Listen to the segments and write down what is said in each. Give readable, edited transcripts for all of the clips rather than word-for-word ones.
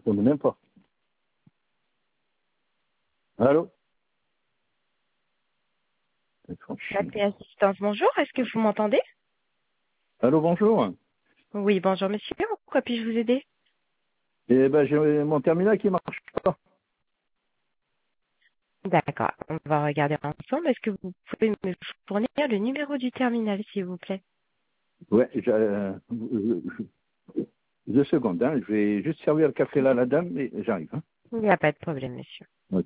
répondez même pas. Allô? L'appel assistance, bonjour, est-ce que vous m'entendez? Allô, bonjour. Oui, bonjour monsieur, pourquoi puis-je vous aider? Eh ben, j'ai mon terminal qui marche pas. D'accord, on va regarder ensemble. Est-ce que vous pouvez me fournir le numéro du terminal, s'il vous plaît? Ouais, 2 secondes, hein. Je vais juste servir le café là à la dame et j'arrive, hein. Il n'y a pas de problème, monsieur. Ouais.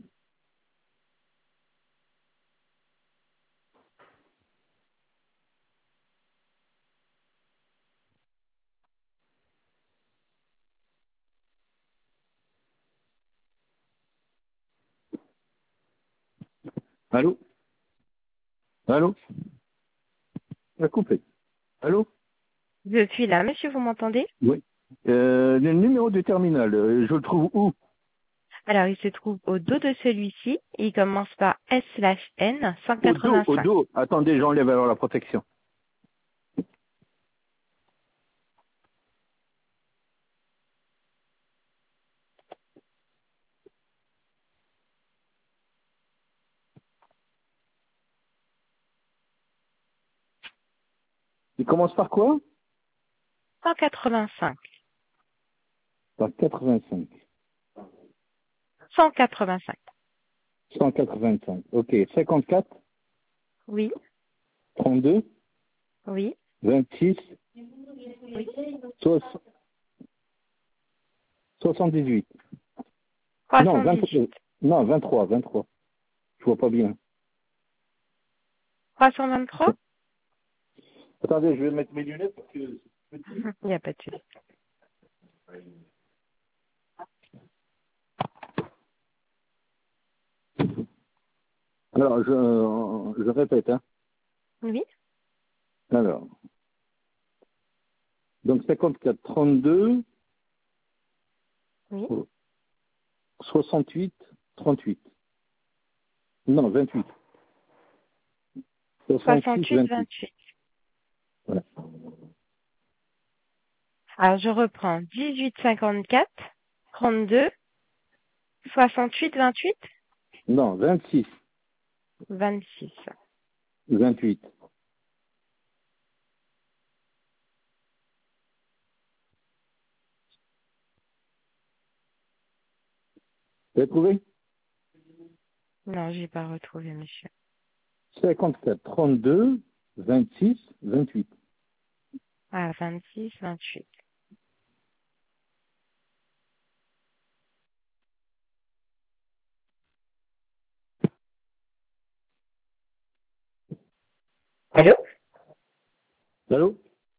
Allô? Allô? La coupé. Allô? Je suis là, monsieur, vous m'entendez? Oui. Le numéro du terminal, je le trouve où? Alors, il se trouve au dos de celui-ci. Il commence par S/N Au 185. dos. Attendez, j'enlève alors la protection. Il commence par quoi? 185. Par 85. 185. 185. Ok. 54, Oui, 32, oui, 26, oui. 78. Non, 318. 23. Non, 23. Je vois pas bien. 323? Attendez, je vais mettre mes lunettes parce que c'est petit. Il n'y a pas de souci. Alors, je répète, hein. Oui, Alors, donc 54, 32, oui. 68, 38. Non, 28. 68, 68, 28. 28. Voilà. Alors, je reprends 18, 54, 32, 68, 28, Non, 26, 26. 28. Vous avez trouvé? Non, j'ai pas retrouvé, monsieur. 54, 32, 26, 28. Ah, 26, 28. Allô? Allô?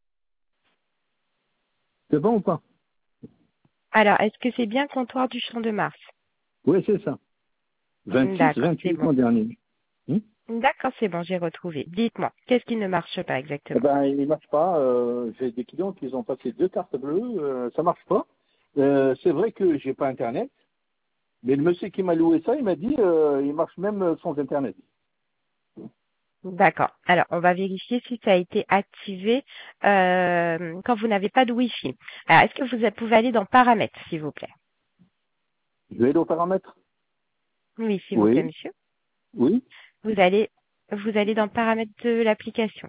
C'est bon ou pas? Alors, est-ce que c'est bien comptoir du Champ de Mars? Oui, c'est ça. 26, D'accord, c'est 28 bon. l'an dernier. Hmm. D'accord, c'est bon, j'ai retrouvé. Dites-moi, qu'est-ce qui ne marche pas Eh exactement? ben, il ne marche pas. J'ai des clients qui ont passé 2 cartes bleues. Ça marche pas. C'est vrai que j'ai pas Internet. Mais le monsieur qui m'a loué ça, il m'a dit il marche même sans Internet. D'accord. Alors, on va vérifier si ça a été activé quand vous n'avez pas de Wi-Fi. Alors, est-ce que vous pouvez aller dans Paramètres, s'il vous plaît? Je vais aller aux paramètres. Oui, s'il vous plaît, Oui, monsieur. oui. Vous allez dans Paramètres de l'application.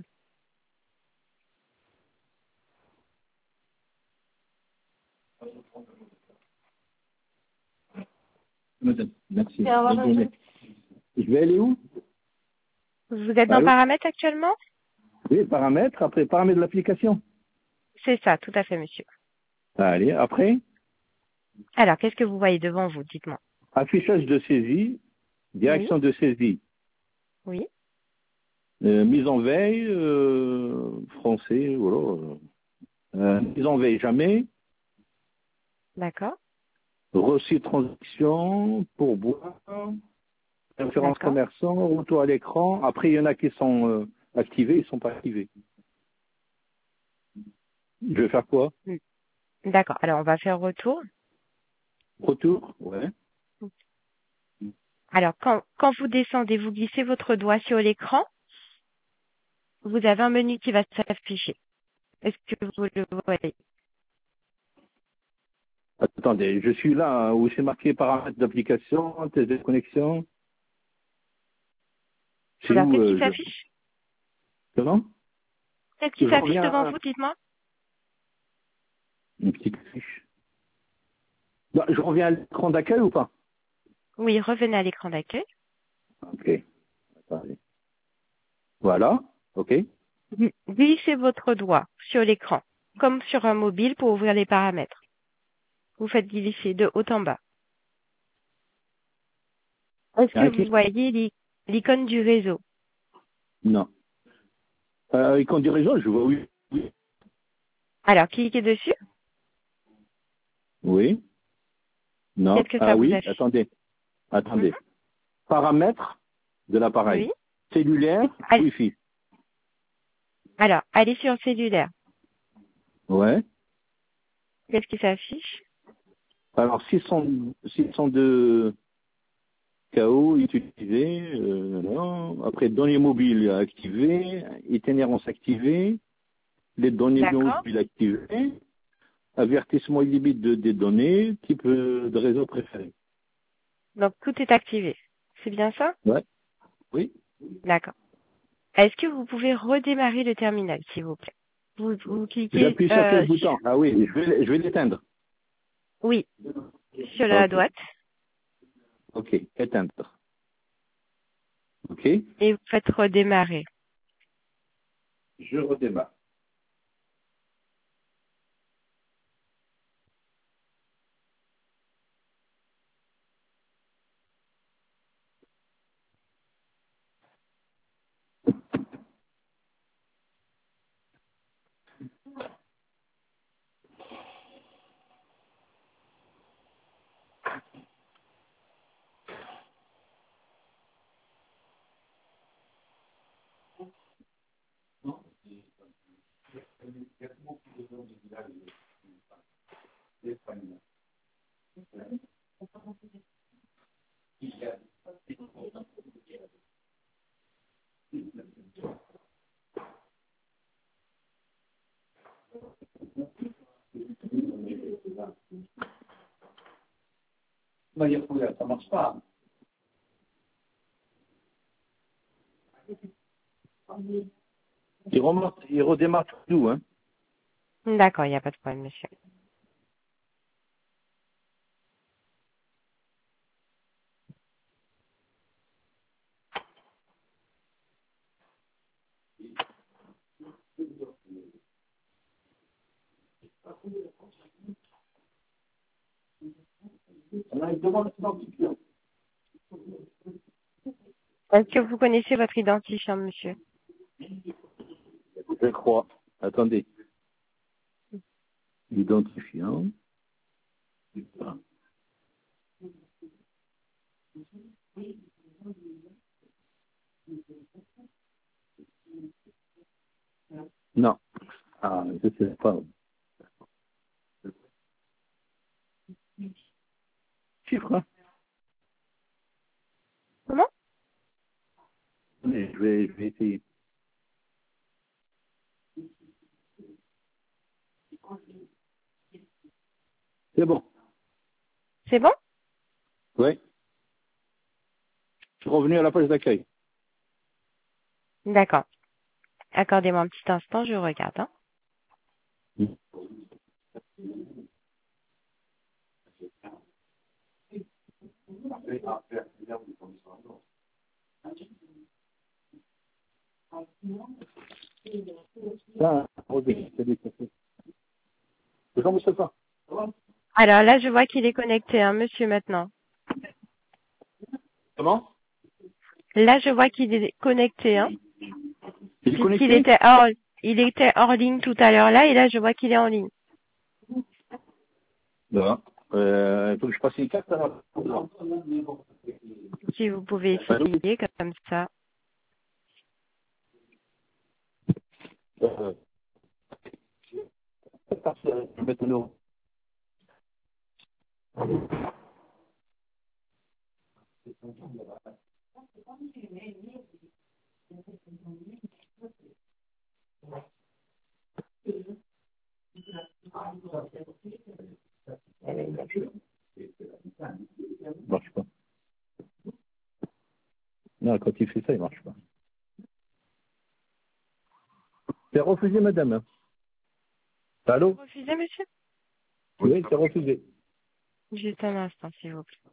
Madame, merci. Bonne journée. Je vais aller où? Vous êtes dans Allô? Paramètres actuellement? Oui, paramètres. Après, paramètres de l'application. C'est ça, tout à fait, monsieur. Allez, après, Alors, qu'est-ce que vous voyez devant vous? Dites-moi. affichage de saisie, Oui, direction de saisie, oui, mise en veille, français, voilà. Mise en veille jamais, d'accord, reçu de transaction, pourboire, référence d'accord, commerçant, retour à l'écran. Après, il y en a qui sont activés, ils ne sont pas activés. Je vais faire quoi? hmm, d'accord. Alors, on va faire retour. Retour? Ouais. Alors, quand vous descendez, vous glissez votre doigt sur l'écran. Vous avez un menu qui va s'afficher. Est-ce que vous le voyez? Attendez, je suis là où c'est marqué paramètres d'application, test de connexion. C'est Alors, où qu'est-ce qui s'affiche? Comment? Qu'est-ce qui Je s'affiche reviens devant à vous, dites-moi? une petite fiche. Non, je reviens à l'écran d'accueil ou pas? Oui, revenez à l'écran d'accueil. Ok. Attendez. Voilà. Ok. Glissez votre doigt sur l'écran, comme sur un mobile pour ouvrir les paramètres. Vous faites glisser de haut en bas. Est-ce Il y a que un vous clic? voyez l'icône du réseau? Non. Icône du réseau, je vois oui. Oui. Alors, cliquez dessus. Oui. Non. Qu'est-ce que ça Ah vous oui. affiche? Attendez. Mhm. Attendez. Paramètres de l'appareil. Oui. Cellulaire, Allez- Wi-Fi. Alors, allez sur cellulaire. Ouais. Qu'est-ce qui s'affiche? Alors, 602 KO utilisé. Non. Après, données mobiles activées. Itinérance activée. Les données D'accord. mobiles activées. Avertissement illimité des données. Type de réseau préféré. Donc, tout est activé. C'est bien ça? Ouais. Oui. D'accord. Est-ce que vous pouvez redémarrer le terminal, s'il vous plaît? Vous cliquez J'appuie sur quel bouton? Ah oui, je vais l'éteindre. oui, sur la Ok. droite Ok. Éteindre. Ok. et vous faites redémarrer. Je redémarre. On va dire que ça marche pas. Il redémarre tout, hein. D'accord, il n'y a pas de problème, monsieur. On a une demande d'identifiant. Est-ce que vous connaissez votre identifiant, monsieur? Je crois. Attendez. Identifiant. Non. Ah, je sais pas. Chiffre, hein. Comment? Attendez, je vais essayer. C'est bon. C'est bon? Oui. Je suis revenu à la page d'accueil. D'accord. Accordez-moi un petit instant, je regarde. Hein. Ah, Rodé, c'est déclassé. Jean-Moustapha. Alors là, je vois qu'il est connecté, hein, monsieur, maintenant. Comment? Là, je vois qu'il est connecté, hein, Il est puisqu'il connecté? était hors ligne tout à l'heure là, et là, je vois qu'il est en ligne. Non. Il faut que je passe une carte alors. Si vous pouvez Allô? essayer comme ça. Euh, je vais mettre un euro. marche pas. Non, quand il fait ça, il marche pas. C'est refusé, madame. Allô? Refusez, monsieur? Oui, c'est refusé. Juste un instant, s'il vous plaît.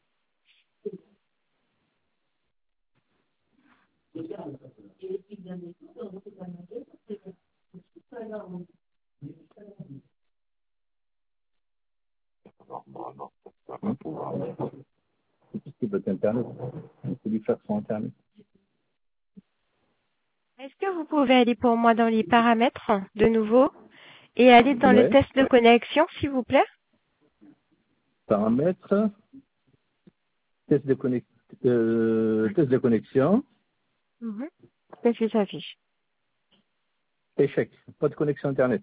C'est votre Internet. Il faut lui faire son Internet. Est-ce que vous pouvez aller pour moi dans les paramètres, de nouveau, et aller dans le Ouais. test de connexion, s'il vous plaît? Paramètres. Test de connexion. Qu'est-ce qui s'affiche? Échec. Pas de connexion Internet.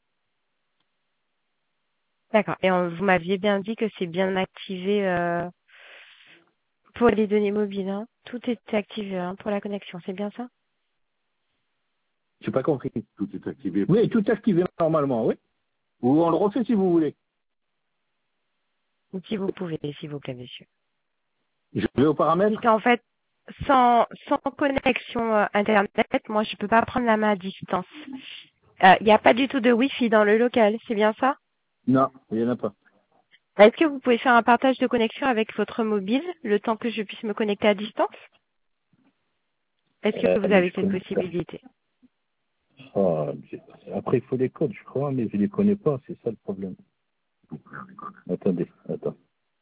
D'accord. Et vous m'aviez bien dit que c'est bien activé pour les données mobiles, hein. Tout est activé, hein, pour la connexion, c'est bien ça? J'ai pas compris. Tout est activé. Oui, tout est activé normalement, oui. Ou on le refait si vous voulez. Si vous pouvez, s'il vous plaît, monsieur. Je vais aux paramètres. Parce qu'en fait, sans connexion Internet, moi, je peux pas prendre la main à distance. Il n'y a pas du tout de Wi-Fi dans le local, c'est bien ça? Non, il n'y en a pas. Est-ce que vous pouvez faire un partage de connexion avec votre mobile, le temps que je puisse me connecter à distance? Est-ce que vous Mais avez je cette connais pas. possibilité? Après, il faut les codes, je crois, mais je les connais pas, c'est ça le problème. Attendez, attends.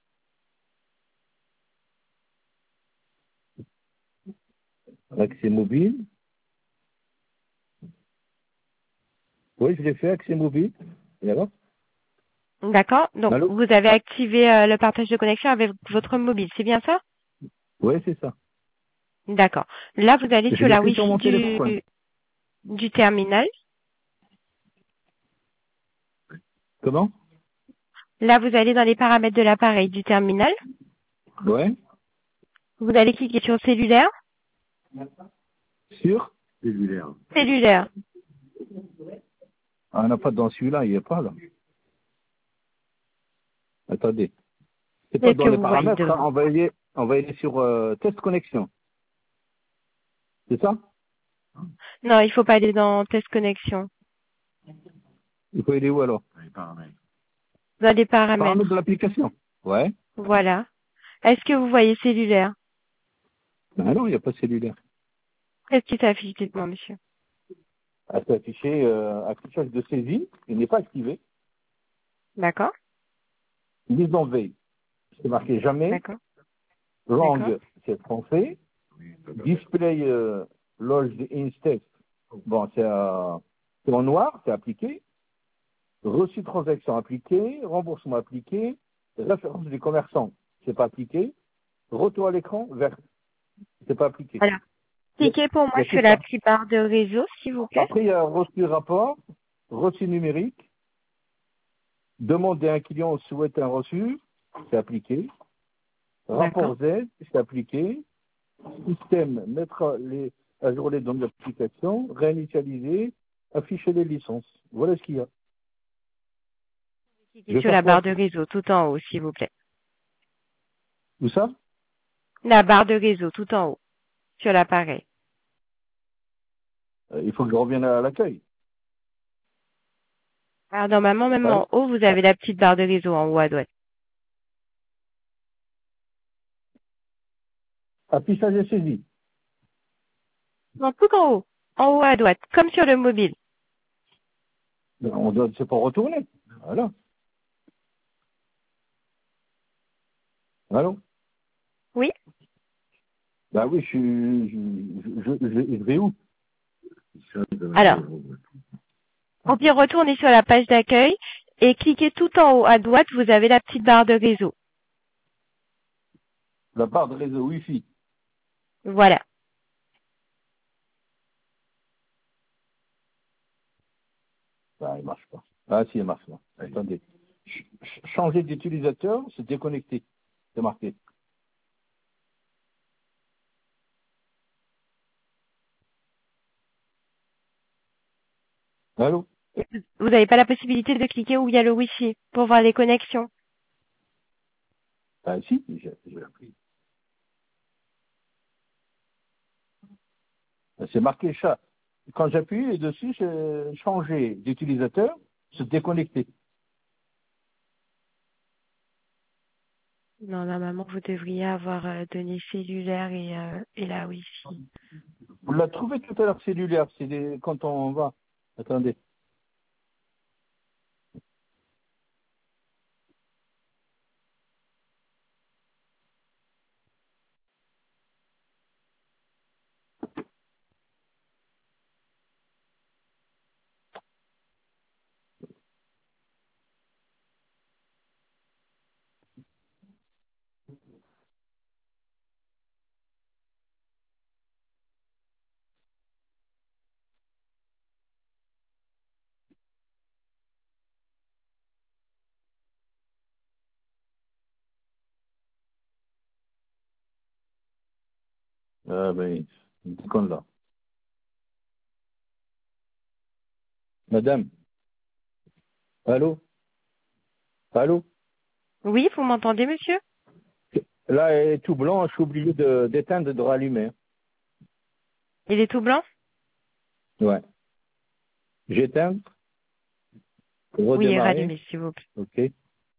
Accès mobile. Oui, je l'ai fait, accès mobile. Et alors? D'accord. Donc, Allô? vous avez activé le partage de connexion avec votre mobile, c'est bien ça? Oui, c'est ça. D'accord. Là, vous allez Je sur l'ai la fait sur Wi-Fi mon téléphone. du terminal. Comment? Là, vous allez dans les paramètres de l'appareil du terminal. Ouais. Vous allez cliquer sur cellulaire. Sur? Cellulaire. Cellulaire. Ah, on n'a pas dans celui-là, il n'y est pas là. Attendez. C'est pas Qu'est-ce dans que les vous voyez paramètres, hein. devant? On va y aller sur test connexion. C'est ça? Non, il faut pas aller dans test connexion. Il faut y aller où alors? Dans les Paramètres de paramètres. l'application. Ouais. Voilà. Est-ce que vous voyez cellulaire? Ah non, il n'y a pas cellulaire. Qu'est-ce qui s'affiche, dites-moi, monsieur? Ah, c'est affiché affichage de saisie. Il n'est pas activé. D'accord. Mise en veille. C'est marqué jamais. D'accord. D'accord. Langue, c'est français. Display lodged in text. Bon, c'est en noir, c'est appliqué. Reçu transaction appliqué. Remboursement appliqué. Référence des commerçants, c'est pas appliqué. Retour à l'écran, vert. C'est pas appliqué. Voilà. Cliquez pour Il y moi a que sur la ça. petite barre de réseau, s'il vous plaît. Après, il y a reçu rapport, reçu numérique. Demander à un client souhaite un reçu, c'est appliqué. D'accord. Rapport Z, c'est appliqué. Système, mettre à jour les données d'application, réinitialiser, afficher les licences. Voilà ce qu'il y a. Je Cliquez vais sur faire la quoi barre de après? réseau tout en haut, s'il vous plaît. Où ça? La barre de réseau tout en haut, sur l'appareil. Il faut que je revienne à l'accueil. Alors, normalement, même Allô? en haut, vous avez la petite barre de réseau en haut à droite. Affichage et saisie. Non, tout en haut à droite, comme sur le mobile. On doit, c'est pour retourner. Voilà. Allô? Oui. Bah oui, je vais où? Alors, au pire, retournez sur la page d'accueil et cliquez tout en haut à droite, vous avez la petite barre de réseau. La barre de réseau Wi-Fi. Voilà. Bah, il marche pas. Ah si, il marche pas. Attendez. Changer d'utilisateur, c'est déconnecté. C'est marqué. Allô? Vous n'avez pas la possibilité de cliquer où il y a le Wi-Fi pour voir les connexions. Ah si, j'ai appris. C'est marqué chat. Quand j'appuie dessus, j'ai changé d'utilisateur, se déconnecter. Non, normalement, vous devriez avoir données cellulaires et la Wi-Fi. Vous l'avez trouvé tout à l'heure cellulaire, quand on va. Attendez. Ah ben, il déconne là. Madame, allô? Allô? Oui, vous m'entendez, monsieur? Là, elle est tout blanc, je suis obligé d'éteindre et de rallumer. Il est tout blanc? Ouais. J'éteins, Oui, redémarrer. rallumez, s'il vous plaît. OK.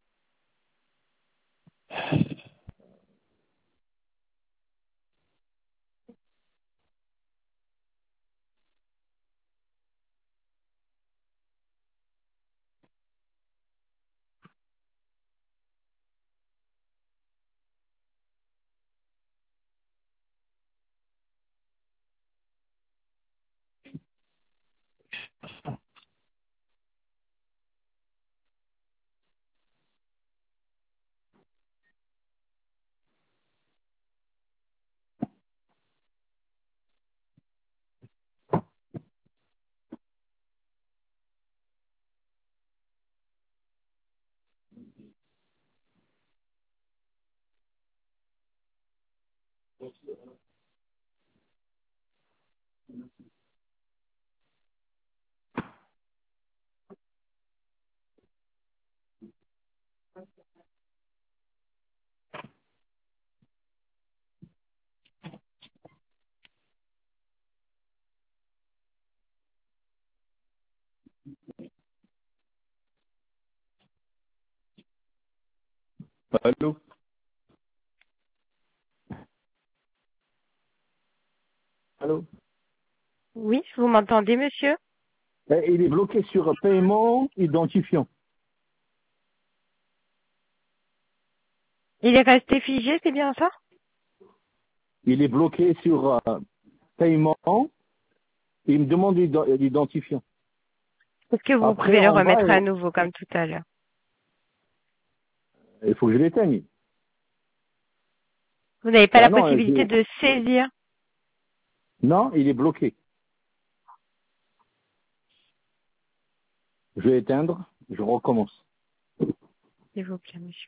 Allô? Allô? Oui, vous m'entendez, monsieur? Il est bloqué sur paiement identifiant. Il est resté figé, c'est bien ça? Il est bloqué sur paiement. Il me demande l'identifiant. Est-ce que vous Après, pouvez le en bas, remettre à nouveau, comme tout à l'heure? il faut que je l'éteigne. Vous n'avez pas Ah la non, possibilité de saisir, non, il est bloqué. Je vais éteindre, je recommence. s'il vous plaît, monsieur.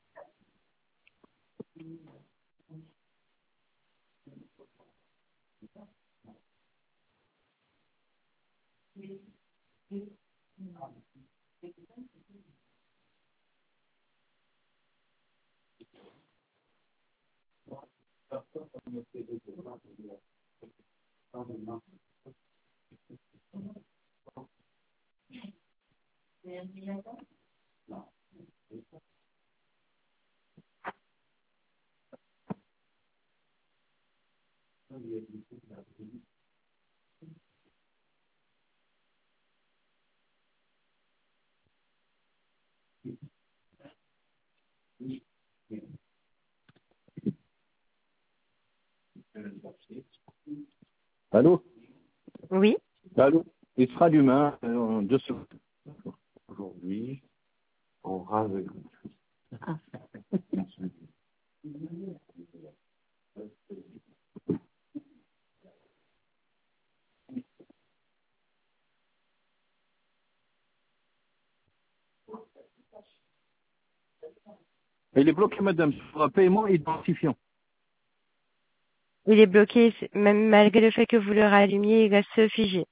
Allô? Oui? Allô? Il sera d'humain en 2 secondes. Aujourd'hui, on rase. Il est bloqué, madame, sur un paiement identifiant. Il est bloqué, même malgré le fait que vous le rallumiez, il reste figé.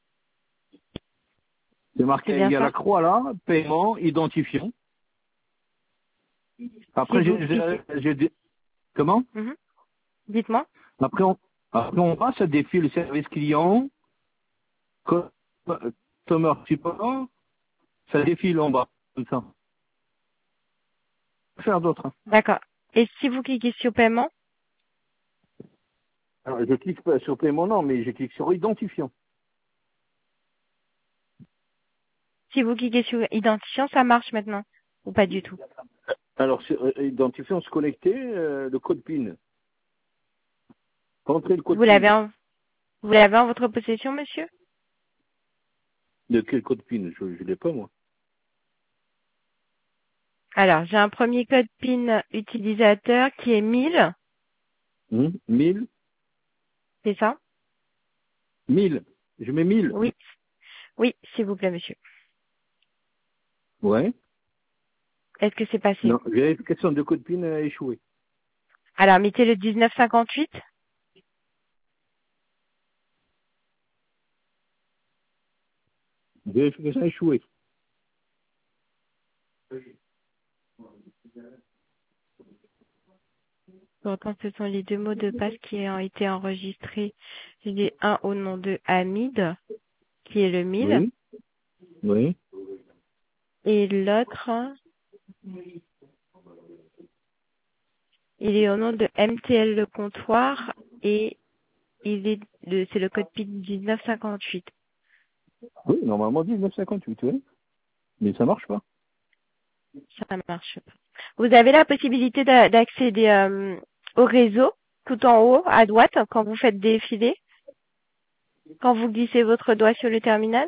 C'est C'est marqué, il bien y a ça? la croix là, paiement identifiant. Après, Si vous cliquez. Comment? Mhm. Dites-moi. Après, on passe à défi le service client, customer support, ça défile en bas, comme ça. Faire d'autres. Hein. D'accord. Et si vous cliquez sur paiement, Alors, je clique pas sur paiement, non, mais je clique sur identifiant. si vous cliquez sur identifiant, ça marche maintenant ou pas du tout? Alors, sur identifiant, se connecter, le code PIN. Rentrer le code Vous l'avez PIN. vous l'avez en votre possession, monsieur? De quel code PIN? Je ne l'ai pas, moi. Alors, j'ai un premier code PIN utilisateur qui est 1000, 1000. c'est ça? 1000. Je mets 1000. Oui. Oui, s'il vous plaît, monsieur. Ouais. Est-ce que c'est passé? Non, vérification de code PIN a échoué. Alors, mettez le 1958. Vérification a échoué. Pourtant, ce sont les deux mots de passe qui ont été enregistrés. J'ai un au nom de Hamid, qui est le 1000, Oui. Oui. et l'autre, il est au nom de MTL Le Comptoir, et c'est le code PIN 1958. Oui, normalement 1958, oui. Mais ça marche pas. Ça marche pas. Vous avez la possibilité d'accéder au réseau, tout en haut, à droite, quand vous faites défiler, quand vous glissez votre doigt sur le terminal.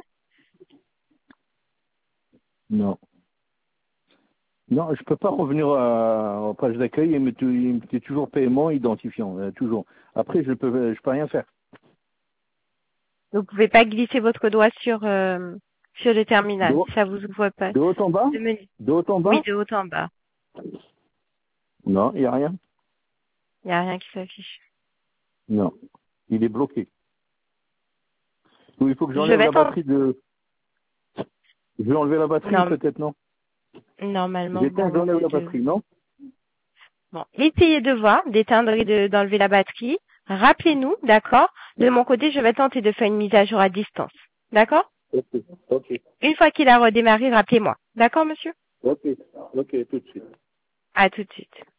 Non. Non, je peux pas revenir en page d'accueil et il me fait toujours paiement identifiant, toujours. Après, je peux rien faire. Vous pouvez pas glisser votre doigt sur le De, terminal. haut- Ça vous ouvre pas de haut en bas? le menu. De haut en Oui, bas? de haut en bas. Non, il n'y a rien. Il n'y a rien qui s'affiche. Non. Il est bloqué. Ou il faut que Je j'enlève vais la tenter. batterie de... Je vais enlever la batterie, Non, peut-être, non? normalement, vous J'éteins, j'enlève la devez. batterie, non? Bon, essayez de voir, d'éteindre et d'enlever la batterie. Rappelez-nous, d'accord? De mon côté, je vais tenter de faire une mise à jour à distance. D'accord? Ok, ok, Une fois qu'il a redémarré, rappelez-moi. D'accord, monsieur? ok, ok, tout de suite. À tout de suite.